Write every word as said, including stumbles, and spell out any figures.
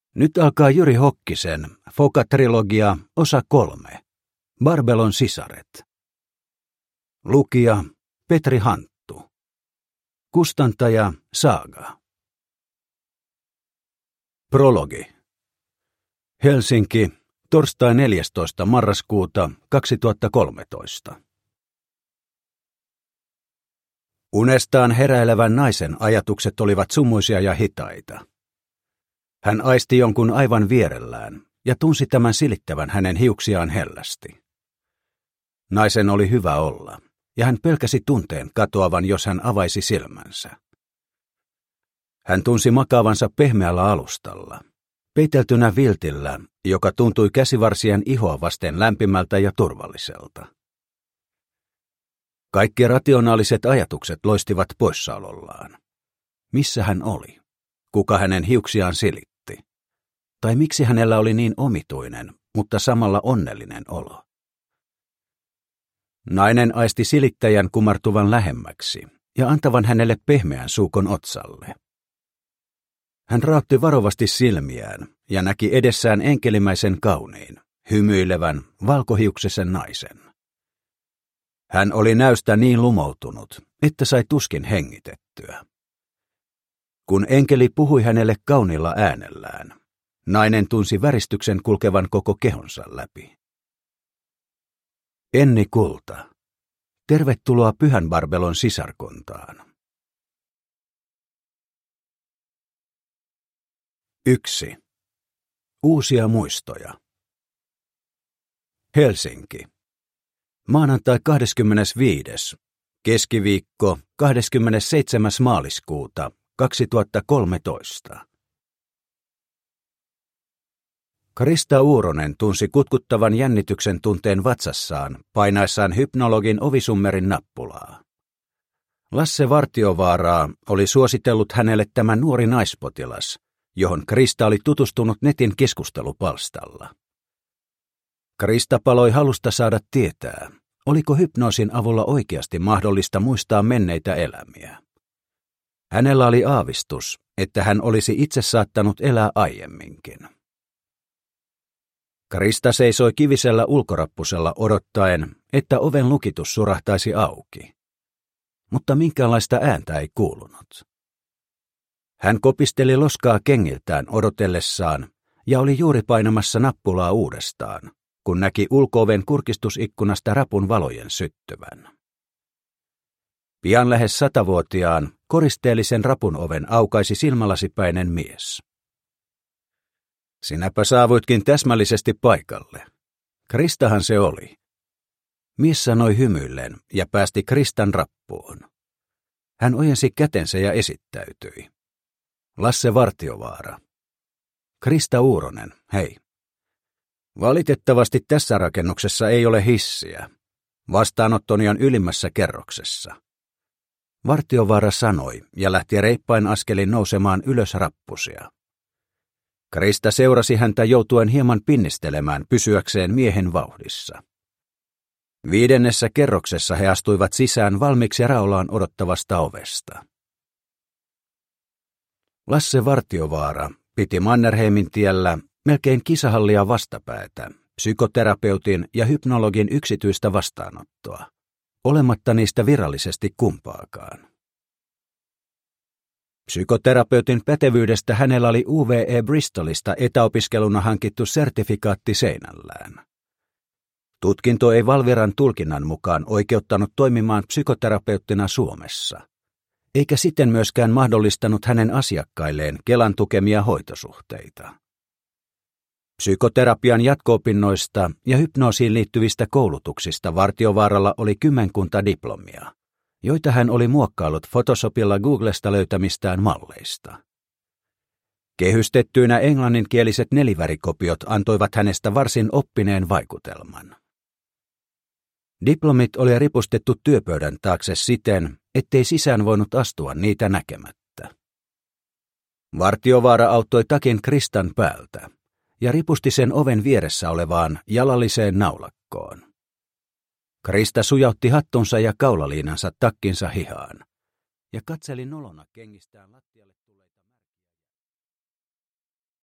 Nyt alkaa Jyri Hokkisen Foka-trilogia osa kolme. Barbelon sisaret. Lukija Petri Hanttu. Kustantaja Saga. Prologi. Helsinki, torstai neljästoista marraskuuta kaksituhattakolmetoista. Unestaan heräilevän naisen ajatukset olivat sumuisia ja hitaita. Hän aisti jonkun aivan vierellään ja tunsi tämän silittävän hänen hiuksiaan hellästi. Naisen oli hyvä olla, ja hän pelkäsi tunteen katoavan, jos hän avaisi silmänsä. Hän tunsi makaavansa pehmeällä alustalla, peiteltynä viltillä, joka tuntui käsivarsien ihoa vasten lämpimältä ja turvalliselta. Kaikki rationaaliset ajatukset loistivat poissaolollaan. Missä hän oli? Kuka hänen hiuksiaan silitti? Tai miksi hänellä oli niin omituinen, mutta samalla onnellinen olo? Nainen aisti silittäjän kumartuvan lähemmäksi ja antavan hänelle pehmeän suukon otsalle. Hän raotti varovasti silmiään ja näki edessään enkelimäisen kauniin, hymyilevän, valkohiuksisen naisen. Hän oli näystä niin lumoutunut, että sai tuskin hengitettyä. Kun enkeli puhui hänelle kauniilla äänellään, nainen tunsi väristyksen kulkevan koko kehonsa läpi. Enni Kulta, tervetuloa Pyhän Barbelon sisarkuntaan. Yksi. Uusia muistoja. Helsinki. Maanantai kahdeskymmenesviides. Keskiviikko kahdeskymmenesseitsemäs maaliskuuta kaksituhattakolmetoista. Krista Uuronen tunsi kutkuttavan jännityksen tunteen vatsassaan painaessaan hypnologin ovisummerin nappulaa. Lasse Vartiovaaraa oli suositellut hänelle tämä nuori naispotilas, johon Krista oli tutustunut netin keskustelupalstalla. Krista paloi halusta saada tietää, oliko hypnoosin avulla oikeasti mahdollista muistaa menneitä elämiä. Hänellä oli aavistus, että hän olisi itse saattanut elää aiemminkin. Krista seisoi kivisellä ulkorappusella odottaen, että oven lukitus surahtaisi auki. Mutta minkäänlaista ääntä ei kuulunut. Hän kopisteli loskaa kengiltään odotellessaan ja oli juuri painamassa nappulaa uudestaan, kun näki ulko-oven kurkistusikkunasta rapun valojen syttyvän. Pian lähes satavuotiaan, koristeellisen rapun oven aukaisi silmälasipäinen mies. Sinäpä saavuitkin täsmällisesti paikalle. Kristahan se oli. Mies sanoi hymyillen ja päästi Kristan rappuun. Hän ojensi kätensä ja esittäytyi. Lasse Vartiovaara. Krista Uuronen, hei. Valitettavasti tässä rakennuksessa ei ole hissiä. Vastaanottoni on ylimmässä kerroksessa. Vartiovaara sanoi ja lähti reippain askelin nousemaan ylös rappusia. Krista seurasi häntä joutuen hieman pinnistelemään pysyäkseen miehen vauhdissa. Viidennessä kerroksessa he astuivat sisään valmiiksi raulaan odottavasta ovesta. Lasse Vartiovaara piti Mannerheimin tiellä melkein kisahallia vastapäätä, psykoterapeutin ja hypnologin yksityistä vastaanottoa, olematta niistä virallisesti kumpaakaan. Psykoterapeutin pätevyydestä hänellä oli U V E Bristolista etäopiskeluna hankittu sertifikaatti seinällään. Tutkinto ei Valviran tulkinnan mukaan oikeuttanut toimimaan psykoterapeuttina Suomessa, eikä siten myöskään mahdollistanut hänen asiakkailleen Kelan tukemia hoitosuhteita. Psykoterapian jatko-opinnoista ja hypnoosiin liittyvistä koulutuksista Vartiovaaralla oli kymmenkunta diplomia, joita hän oli muokkaillut Photoshopilla Googlesta löytämistään malleista. Kehystettyinä englanninkieliset nelivärikopiot antoivat hänestä varsin oppineen vaikutelman. Diplomit oli ripustettu työpöydän taakse siten, ettei sisään voinut astua niitä näkemättä. Vartiovaara auttoi takin Kristan päältä ja ripusti sen oven vieressä olevaan jalalliseen naulakkoon. Krista sujautti hattunsa ja kaulaliinansa takkinsa hihaan ja katseli nolona kengistään lattialle.